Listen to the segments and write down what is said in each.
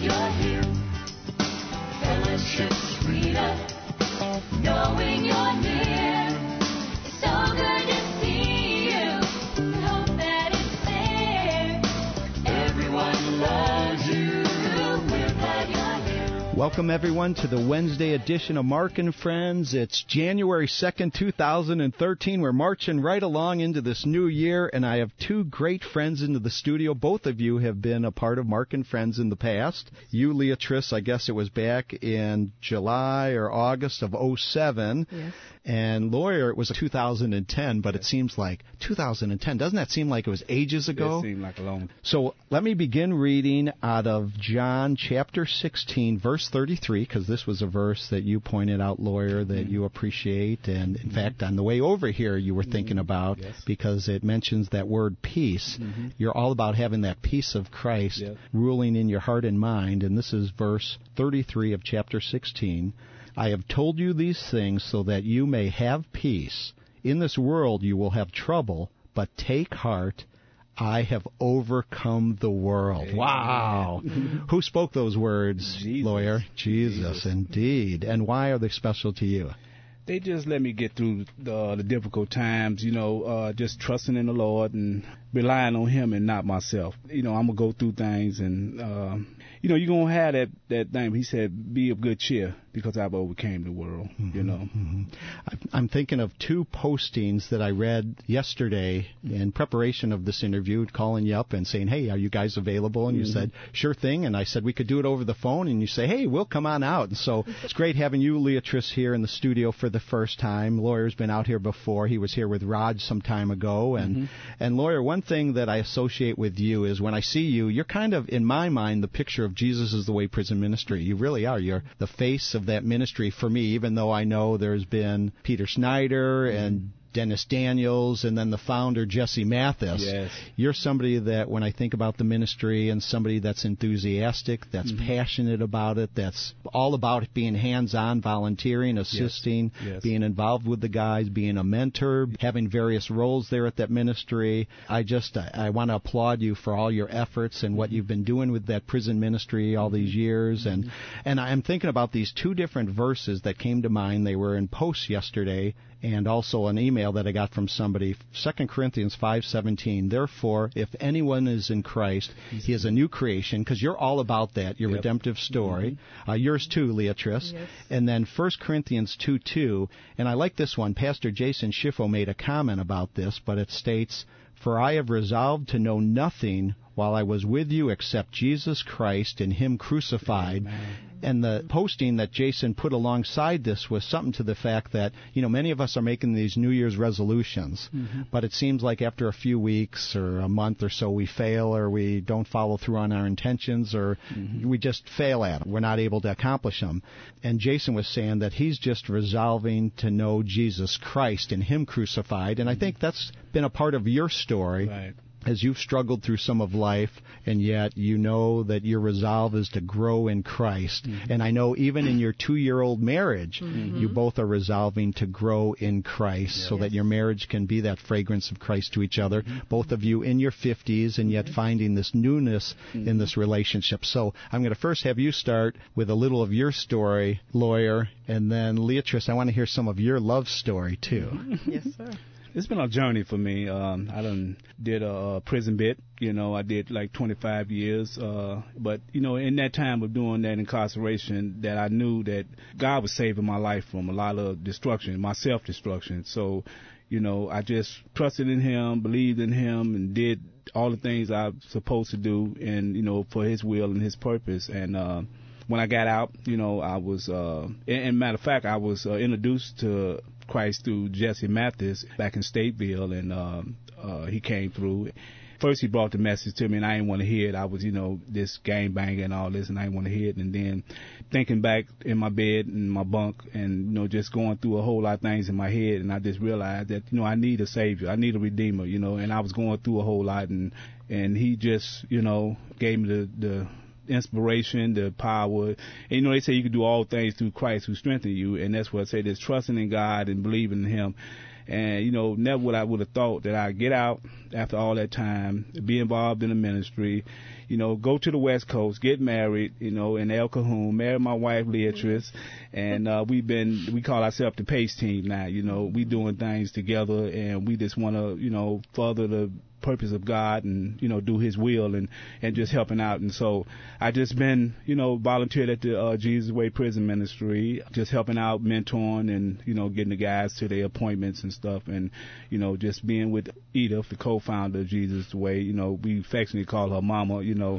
you're here. Fellowship sweeter, knowing you're near. It's so good to see you. Hope that it's there. Everyone loves you. We're glad you're here. Welcome, everyone, to the Wednesday edition of Mark and Friends. It's January 2nd, 2013. We're marching right along into this new year, and I have two great friends into the studio. Both of you have been a part of Mark and Friends in the past. You, Leatrice, I guess it was back in July or August of 2007. Yes. And Lawyer, it was 2010, but it seems like 2010. Doesn't that seem like it was ages ago? It seemed like a long. So let me begin reading out of John chapter 16, verse 33, because this was a verse that you pointed out, Lawyer, that you appreciate. And, in fact, on the way over here you were thinking about, because it mentions that word peace. You're all about having that peace of Christ ruling in your heart and mind. And this is verse 33 of chapter 16. I have told you these things so that you may have peace. In this world you will have trouble, but take heart. I have overcome the world. Amen. Wow. Who spoke those words, Jesus. Lawyer? Jesus, indeed. And why are they special to you? They just let me get through the difficult times, just trusting in the Lord and relying on Him and not myself. I'm going to go through things and, you're going to have that thing. He said, be of good cheer because I've overcame the world, I'm thinking of two postings that I read yesterday in preparation of this interview, calling you up and saying, hey, are you guys available? And you said, sure thing. And I said, we could do it over the phone. And you say, hey, we'll come on out. And so it's great having you, Leatrice, here in the studio for the first time. Lawyer's been out here before. He was here with Raj some time ago. And Lawyer, one thing that I associate with you is when I see you, you're kind of, in my mind, the picture of Jesus is the Way Prison Ministry. You really are. You're the face of that ministry for me, even though I know there's been Peter Snyder and Dennis Daniels, and then the founder, Jesse Mathis. Yes. You're somebody that, when I think about the ministry, and somebody that's enthusiastic, that's passionate about it, that's all about being hands-on, volunteering, assisting, being involved with the guys, being a mentor, having various roles there at that ministry. I want to applaud you for all your efforts and what you've been doing with that prison ministry all these years. And I'm thinking about these two different verses that came to mind. They were in posts yesterday, and also an email that I got from somebody, 2 Corinthians 5:17. Therefore, if anyone is in Christ, he is a new creation, because you're all about that, your redemptive story. Yours too, Leatrice. Yes. And then 1 Corinthians 2:2, and I like this one. Pastor Jason Schiffo made a comment about this, but it states, for I have resolved to know nothing while I was with you except Jesus Christ and Him crucified. Amen. And the posting that Jason put alongside this was something to the fact that, many of us are making these New Year's resolutions, but it seems like after a few weeks or a month or so we fail, or we don't follow through on our intentions, or we just fail at them. We're not able to accomplish them. And Jason was saying that he's just resolving to know Jesus Christ and Him crucified, and I think that's been a part of your story. Right. As you've struggled through some of life, and yet you know that your resolve is to grow in Christ. And I know even in your 2-year-old marriage, you both are resolving to grow in Christ, so that your marriage can be that fragrance of Christ to each other, both of you in your 50s, and yet finding this newness in this relationship. So I'm going to first have you start with a little of your story, Lawyer, and then Leatrice, I want to hear some of your love story, too. Yes, sir. It's been a journey for me. I done did a prison bit. I did like 25 years. But, in that time of doing that incarceration, that I knew that God was saving my life from a lot of destruction, my self-destruction. So, I just trusted in Him, believed in Him, and did all the things I was supposed to do, and, for His will and His purpose. And when I got out, I was, and matter of fact, I was introduced to Christ through Jesse Mathis back in Stateville, and he came through. First, he brought the message to me, and I didn't want to hear it. I was, this gangbanging and all this, and I didn't want to hear it. And then thinking back in my bed, in my bunk, and, just going through a whole lot of things in my head, and I just realized that, I need a Savior. I need a Redeemer, and I was going through a whole lot, and he just, gave me the inspiration, the power. And, they say you can do all things through Christ who strengthens you, and that's what I say, there's trusting in God and believing in Him. And, you know, never would I would have thought that I'd get out after all that time, be involved in the ministry, you know, go to the West Coast, get married, you know, in El Cajon, marry my wife, Leatrice, and we call ourselves the Pace Team now, you know. We doing things together, and we just want to, you know, further the purpose of God and, you know, do his will and just helping out. And so I just been, you know, volunteered at the Jesus Way Prison Ministry, just helping out, mentoring, and, you know, getting the guys to their appointments and stuff, and, you know, just being with Edith, the co-founder of Jesus Way. You know, we affectionately call her Mama, you know,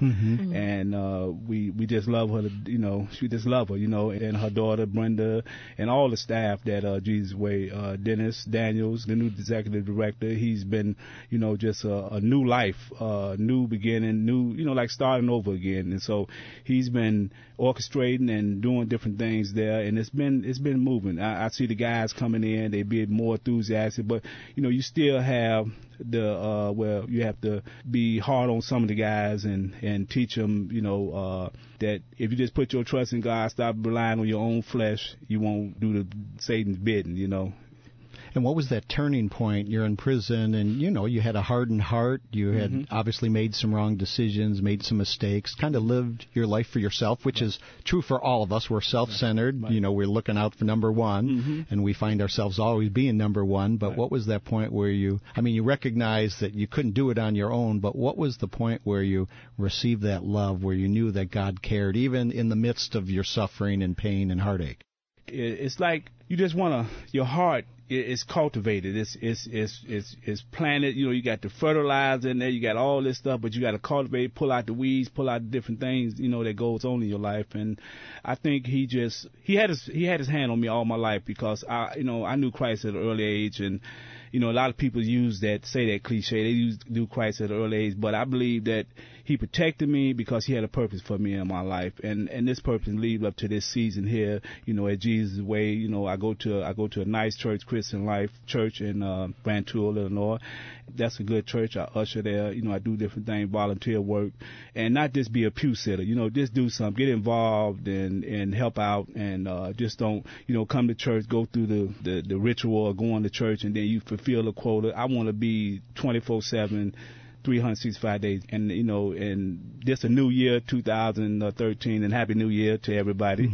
and we just love her, you know, she just love her, you know, and her daughter Brenda and all the staff that Jesus Way, Dennis Daniels, the new executive director, he's been, you know, just a new life, new beginning, new, you know, like starting over again. And so he's been orchestrating and doing different things there, and it's been moving. I see the guys coming in, they be more enthusiastic, but, you know, you still have the well, you have to be hard on some of the guys and teach them, you know, that if you just put your trust in God, stop relying on your own flesh, you won't do the Satan's bidding, you know. And what was that turning point? You're in prison, and, you know, you had a hardened heart. You had obviously made some wrong decisions, made some mistakes, kind of lived your life for yourself, which is true for all of us. We're self-centered. You know, we're looking out for number one, and we find ourselves always being number one. But what was that point where you recognized that you couldn't do it on your own, but what was the point where you received that love, where you knew that God cared, even in the midst of your suffering and pain and heartache? It's like you just want to, your heart is cultivated. It's planted. You know, you got the fertilizer in there. You got all this stuff, but you got to cultivate, pull out the weeds, pull out the different things, you know, that goes on in your life. And I think he had his hand on me all my life, because I knew Christ at an early age. And, you know, a lot of people say that cliche. They knew Christ at an early age, but I believe that he protected me because he had a purpose for me in my life, and this purpose leads up to this season here. You know, at Jesus Way, you know, I go to a nice church, Christian Life Church in Grand Tour, Illinois. That's a good church. I usher there. You know, I do different things, volunteer work, and not just be a pew sitter. You know, just do something, get involved and help out, and just don't, you know, come to church, go through the ritual of going to church, and then you fulfill the quota. I want to be 24/7. 365 days, and, you know, and just a new year, 2013, and Happy New Year to everybody.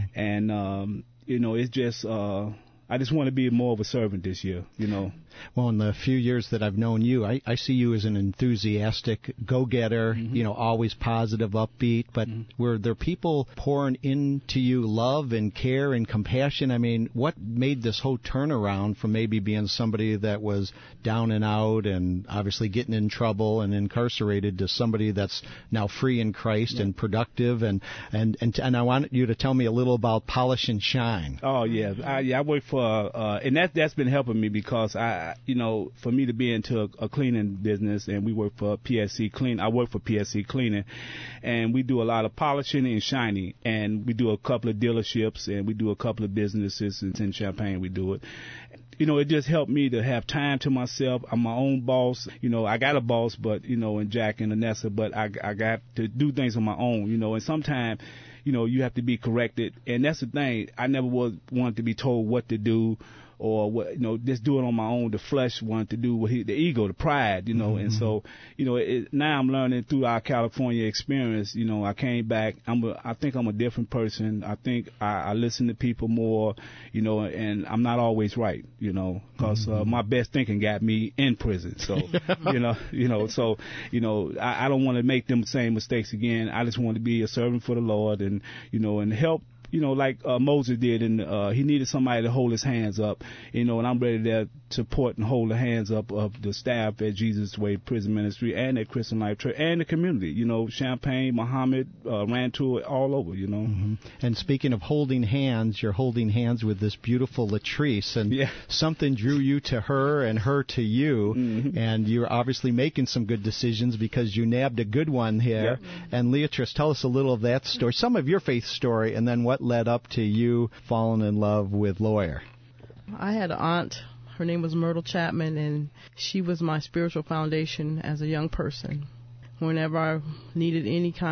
And, you know, it's just, I just want to be more of a servant this year, you know. Well, in the few years that I've known you, I see you as an enthusiastic go-getter, you know, always positive, upbeat. But were there people pouring into you love and care and compassion? I mean, what made this whole turnaround from maybe being somebody that was down and out and obviously getting in trouble and incarcerated to somebody that's now free in Christ and productive? And I want you to tell me a little about Polish and Shine. Oh, yeah. I work for, and that's been helping me, because you know, for me to be into a cleaning business, and we work for PSC Clean. I work for PSC Cleaning, and we do a lot of polishing and shining, and we do a couple of dealerships, and we do a couple of businesses in Champaign. We do it. You know, it just helped me to have time to myself. I'm my own boss. You know, I got a boss, but, you know, and Jack and Anessa, but I got to do things on my own, you know, and sometimes, you know, you have to be corrected. And that's the thing. I never wanted to be told what to do, or what, you know, just do it on my own. The flesh wanted to do the ego, the pride, you know. And so, you know, now I'm learning through our California experience. You know, I came back. I think I'm a different person. I think I listen to people more, you know, and I'm not always right, you know, because my best thinking got me in prison. So, so, you know, I don't want to make them same mistakes again. I just want to be a servant for the Lord, and, you know, and help. You know, like Moses did, and he needed somebody to hold his hands up, you know, and I'm ready to support and hold the hands up of the staff at Jesus Way Prison Ministry and at Christian Life Church and the community, you know, Champaign, Muhammad, Rantoul, all over, you know. And speaking of holding hands, you're holding hands with this beautiful Latrice, and something drew you to her and her to you, and you're obviously making some good decisions because you nabbed a good one here. And Leatrice, tell us a little of that story, some of your faith story, and then what led up to you falling in love with Lawyer. I had an aunt. Her name was Myrtle Chapman, and she was my spiritual foundation as a young person. Whenever I needed any kind of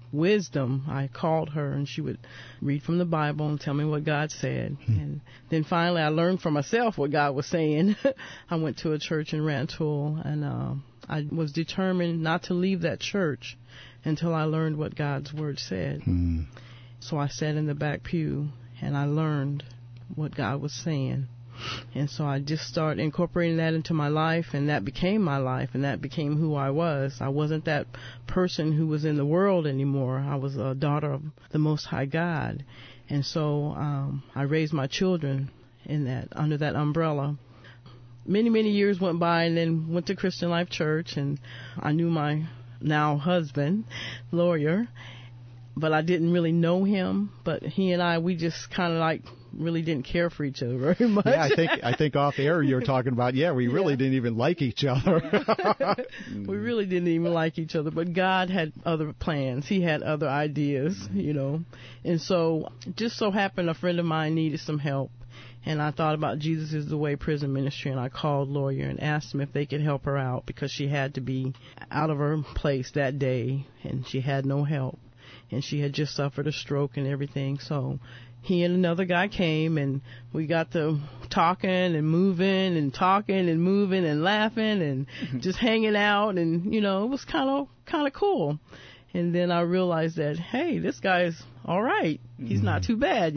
wisdom, I called her, and she would read from the Bible and tell me what God said. And then finally I learned for myself what God was saying. I went to a church in Rantoul, and I was determined not to leave that church until I learned what God's Word said. So I sat in the back pew, and I learned what God was saying. And so I just started incorporating that into my life, and that became my life, and that became who I was. I wasn't that person who was in the world anymore. I was a daughter of the Most High God. And so I raised my children under that umbrella. Many, many years went by, and then went to Christian Life Church, and I knew my now husband, lawyer, but I didn't really know him. But he and we just kind of like really didn't care for each other very much. Yeah, I think off air you were talking about, we really didn't even like each other. We really didn't even like each other, but God had other plans. He had other ideas, And so just so happened a friend of mine needed some help. And I thought about Jesus is the Way prison ministry, and I called Lawyer and asked him if they could help her out because she had to be out of her place that day, and she had no help. And she had just suffered a stroke and everything. So he and another guy came, and we got to talking and moving and talking and moving and laughing and just hanging out, and it was kind of cool. And then I realized that, hey, this guy's all right. He's not too bad,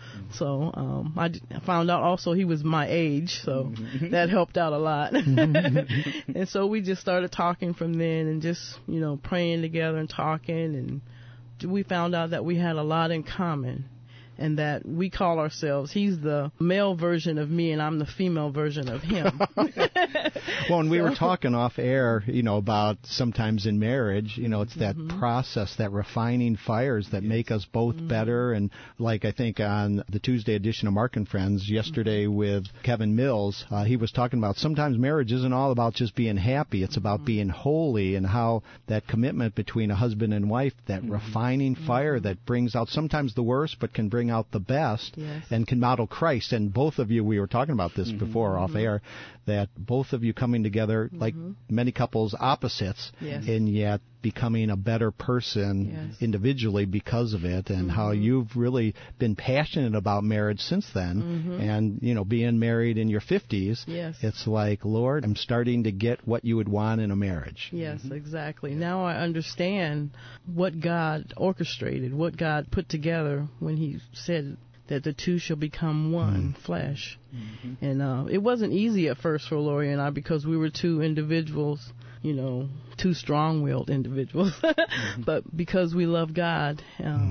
So I found out also he was my age, so that helped out a lot. And so we just started talking from then, and just praying together and talking, and we found out that we had a lot in common, and that we call ourselves, he's the male version of me and I'm the female version of him. Well, and we were talking off air, about sometimes in marriage, it's that process, that refining fires that make us both better. And like I think on the Tuesday edition of Mark and Friends yesterday with Kevin Mills, he was talking about sometimes marriage isn't all about just being happy. It's about being holy, and how that commitment between a husband and wife, that refining fire that brings out sometimes the worst, but can bring out the best, and can model Christ. And both of you, we were talking about this before off air, that both of you coming together like many couples opposites, and yet becoming a better person individually because of it, and how you've really been passionate about marriage since then. And being married in your 50s, it's like, Lord, I'm starting to get what you would want in a marriage. Yes, exactly. Now I understand what God orchestrated, what God put together when he said that the two shall become one flesh. And it wasn't easy at first for Lori and I, because we were two individuals, two strong-willed individuals. But because we love God,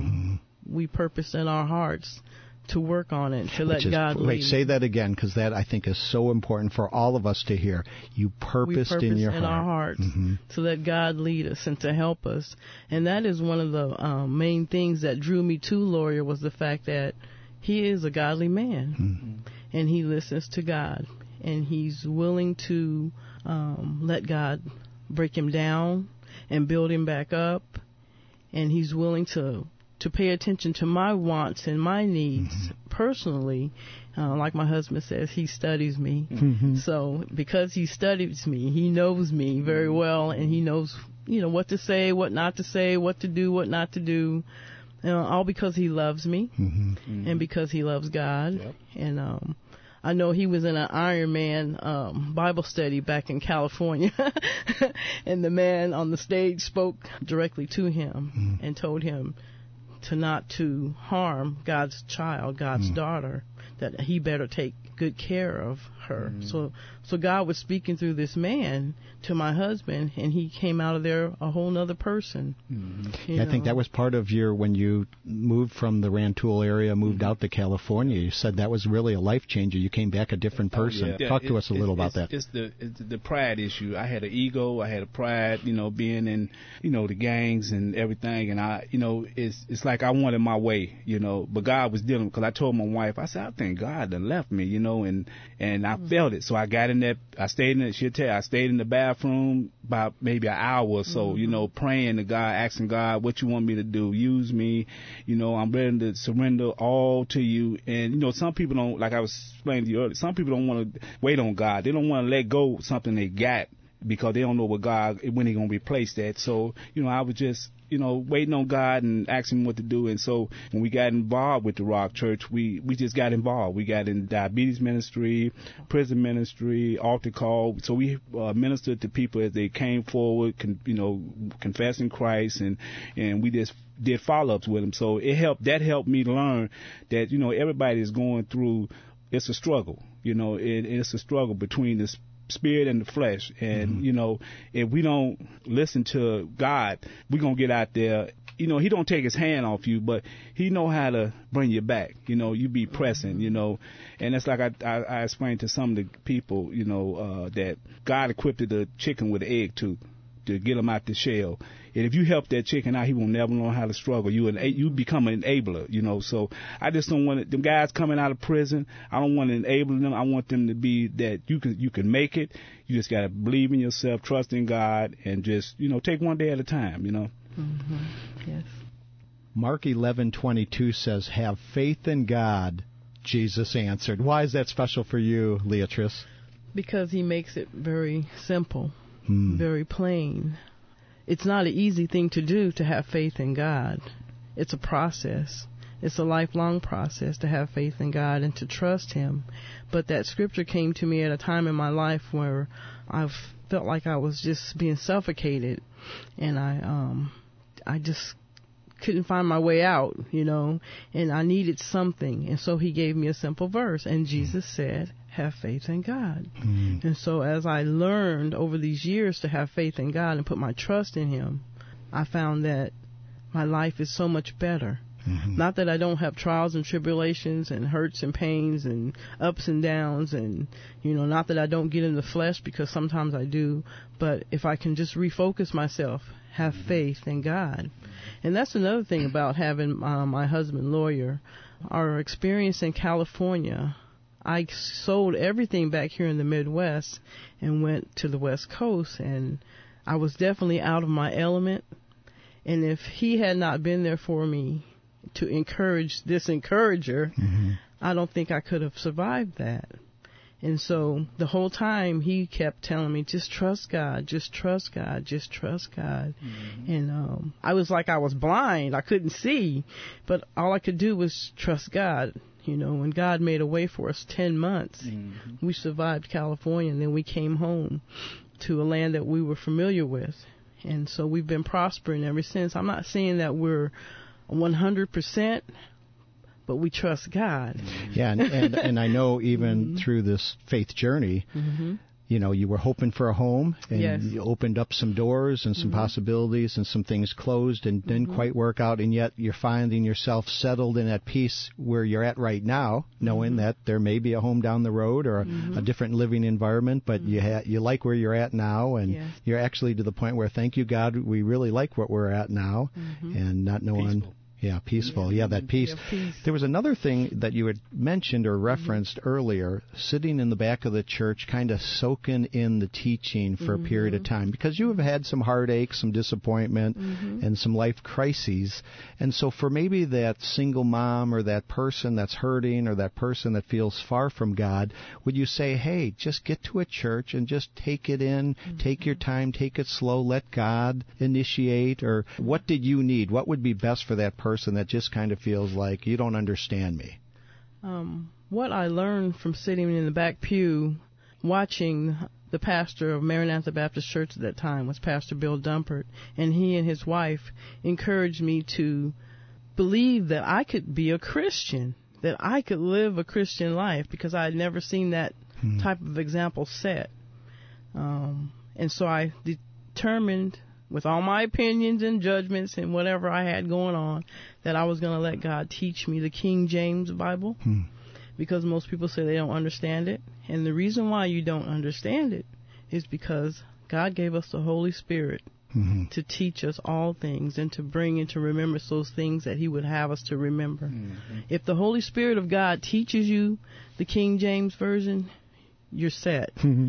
we purpose in our hearts to work on it, to let God lead. Wait, say that again, because that I think is so important for all of us to hear. You purposed in your heart. Our hearts to let God lead us and to help us. And that is one of the main things that drew me to Lawyer, was the fact that he is a godly man, and he listens to God, and he's willing to let God break him down and build him back up, and he's willing to pay attention to my wants and my needs personally. Like my husband says, he studies me. So because he studies me, he knows me very well, and he knows, what to say, what not to say, what to do, what not to do. All because he loves me and because he loves God. And I know he was in an Ironman Bible study back in California, and the man on the stage spoke directly to him and told him not to harm God's child, God's daughter, that he better take good care of her. So God was speaking through this man to my husband, and he came out of there a whole nother person. I think that was part of when you moved from the Rantoul area, moved out to California, you said that was really a life changer. You came back a different person. Talk to us a little about that. It's the pride issue. I had an ego, I had a pride, being in, the gangs and everything, and I, it's like I wanted my way, but God was dealing, because I told my wife, I said, I think God done left me, and I felt it. So I got in there, I stayed in the bathroom about maybe an hour or so, praying to God, asking God, what you want me to do? Use me, I'm ready to surrender all to you. And, some people don't, like I was explaining to you earlier, some people don't want to wait on God. They don't want to let go of something they got, because they don't know when they're going to replace that. So, I was just, waiting on God and asking him what to do. And so when we got involved with the Rock Church, we just got involved. We got in diabetes ministry, prison ministry, altar call. So we ministered to people as they came forward, confessing Christ, and we just did follow-ups with them. So that helped me learn that, everybody is going through, it's a struggle, it's a struggle between the spirit and the flesh. And, if we don't listen to God, we're going to get out there. He don't take his hand off you, but he know how to bring you back. You be pressing, and that's like I explained to some of the people, that God equipped the chicken with an egg tooth to get him out the shell. And if you help that chicken out, he will never learn how to struggle. You become an enabler, So I just don't want them guys coming out of prison. I don't want to enable them. I want them to be that you can make it. You just got to believe in yourself, trust in God, and just, take one day at a time, Mm-hmm. Yes. Mark 11:22 says, "Have faith in God," Jesus answered. Why is that special for you, Leatrice? Because he makes it very simple, very plain. It's not an easy thing to do to have faith in God. It's a process. It's a lifelong process to have faith in God and to trust him. But that scripture came to me at a time in my life where I felt like I was just being suffocated, and I just couldn't find my way out, and I needed something. And so he gave me a simple verse, and Jesus said, "Have faith in God." And so as I learned over these years to have faith in God and put my trust in him, I found that my life is so much better. Not that I don't have trials and tribulations and hurts and pains and ups and downs, and not that I don't get in the flesh, because sometimes I do, but if I can just refocus myself, have faith in God. And that's another thing about having my husband lawyer. Our experience in California, I sold everything back here in the Midwest and went to the West Coast, and I was definitely out of my element. And if he had not been there for me to encourage this encourager, I don't think I could have survived that. And so the whole time he kept telling me, just trust God, just trust God, just trust God. And I was like I was blind. I couldn't see, but all I could do was trust God. And God made a way for us 10 months. We survived California, and then we came home to a land that we were familiar with. And so we've been prospering ever since. I'm not saying that we're 100%, but we trust God. Yeah, and I know even through this faith journey, you were hoping for a home, and you opened up some doors and some possibilities, and some things closed and didn't quite work out, and yet you're finding yourself settled in that peace where you're at right now, knowing that there may be a home down the road or a different living environment, but you like where you're at now, and you're actually to the point where, thank you, God, we really like what we're at now, and not knowing... Peaceful. Yeah, peaceful. Yeah, that peace. There was another thing that you had mentioned or referenced earlier, sitting in the back of the church, kind of soaking in the teaching for a period of time, because you have had some heartache, some disappointment, and some life crises. And so for maybe that single mom or that person that's hurting or that person that feels far from God, would you say, hey, just get to a church and just take it in, take your time, take it slow, let God initiate? Or what did you need? What would be best for that person that just kind of feels like you don't understand me? What I learned from sitting in the back pew watching the pastor of Maranatha Baptist Church at that time was Pastor Bill Dumpert, and he and his wife encouraged me to believe that I could be a Christian, that I could live a Christian life, because I had never seen that type of example set. And so I determined, with all my opinions and judgments and whatever I had going on, that I was going to let God teach me the King James Bible, because most people say they don't understand it. And the reason why you don't understand it is because God gave us the Holy Spirit to teach us all things and to bring into remembrance those things that he would have us to remember. If the Holy Spirit of God teaches you the King James Version, you're set.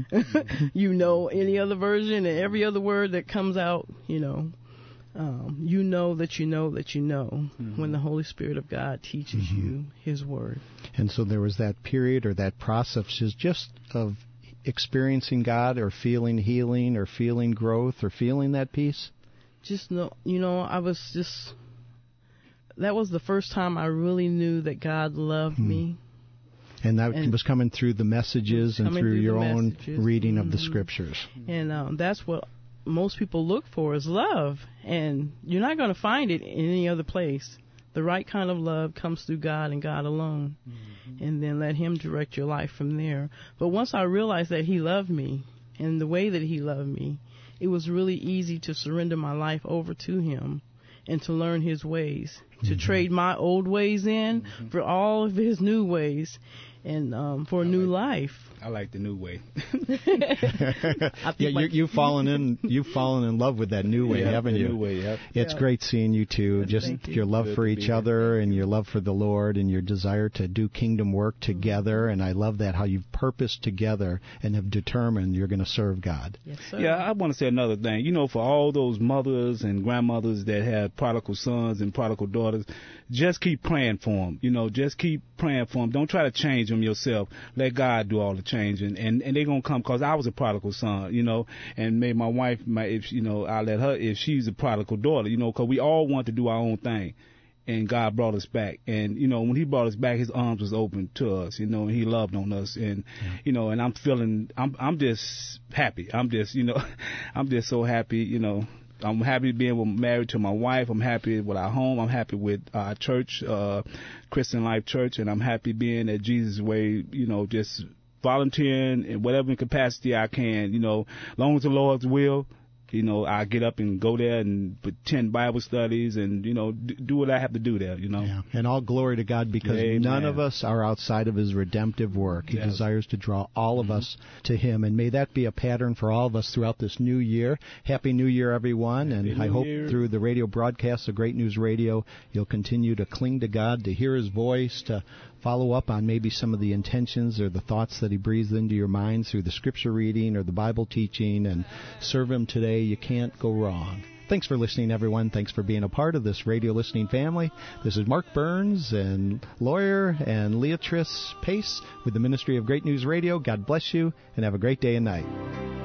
Any other version and every other word that comes out, you know that you know that you know when the Holy Spirit of God teaches you his word. And so there was that period or that process just of experiencing God or feeling healing or feeling growth or feeling that peace? just know, that was the first time I really knew that God loved me. And that was coming through the messages and through your own reading of the Scriptures. And that's what most people look for, is love. And you're not going to find it in any other place. The right kind of love comes through God and God alone. And then let Him direct your life from there. But once I realized that He loved me and the way that He loved me, it was really easy to surrender my life over to Him and to learn His ways, to trade my old ways in for all of His new ways, and for a new life. I like the new way. You've fallen in love with that new way, haven't you? New way, yep. It's great seeing you two. Just your love for each other and your love for the Lord and your desire to do kingdom work together. And I love that, how you've purposed together and have determined you're going to serve God. Yes, sir. Yeah, I want to say another thing. For all those mothers and grandmothers that have prodigal sons and prodigal daughters, just keep praying for them. Just keep praying for them. Don't try to change them yourself. Let God do all the changing, and they're gonna come. Cause I was a prodigal son, and maybe my wife, I let her, if she's a prodigal daughter, cause we all want to do our own thing, and God brought us back, and when He brought us back, His arms was open to us, and He loved on us, and and I'm just happy. I'm just I'm just so happy, I'm happy being married to my wife. I'm happy with our home. I'm happy with our church, Christian Life Church, and I'm happy being at Jesus' Way, just volunteering in whatever capacity I can, as long as the Lord's will. I get up and go there and attend Bible studies and, do what I have to do there, Yeah. And all glory to God, because none of us are outside of His redemptive work. He desires to draw all of us to Him. And may that be a pattern for all of us throughout this new year. Happy New Year, everyone. And I hope through the radio broadcasts of Great News Radio, you'll continue to cling to God, to hear His voice, to follow up on maybe some of the intentions or the thoughts that He breathes into your mind through the Scripture reading or the Bible teaching, and serve Him today. You can't go wrong. Thanks for listening, everyone. Thanks for being a part of this radio listening family. This is Mark Burns and lawyer and Leatrice Pace with the Ministry of Great News Radio. God bless you, and have a great day and night.